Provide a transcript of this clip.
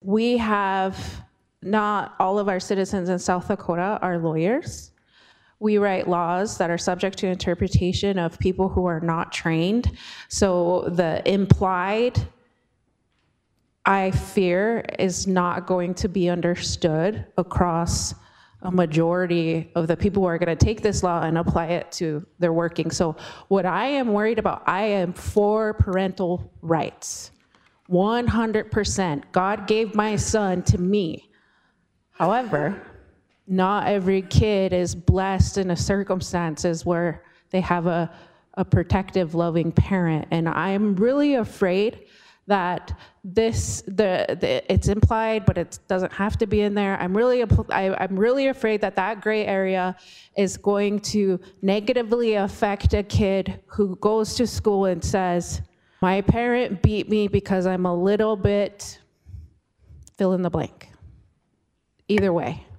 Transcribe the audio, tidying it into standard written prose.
we have, not all of our citizens in South Dakota are lawyers. We write laws that are subject to interpretation of people who are not trained. So the implied, I fear, is not going to be understood across a majority of the people who are going to take this law and apply it to their working. So what I am worried about, I am for parental rights, 100%. God gave my son to me. However, not every kid is blessed in a circumstances where they have a protective, loving parent. And I'm really afraid that it's implied, but it doesn't have to be in there. I'm really afraid that that gray area is going to negatively affect a kid who goes to school and says, my parent beat me because I'm a little bit fill in the blank. Either way.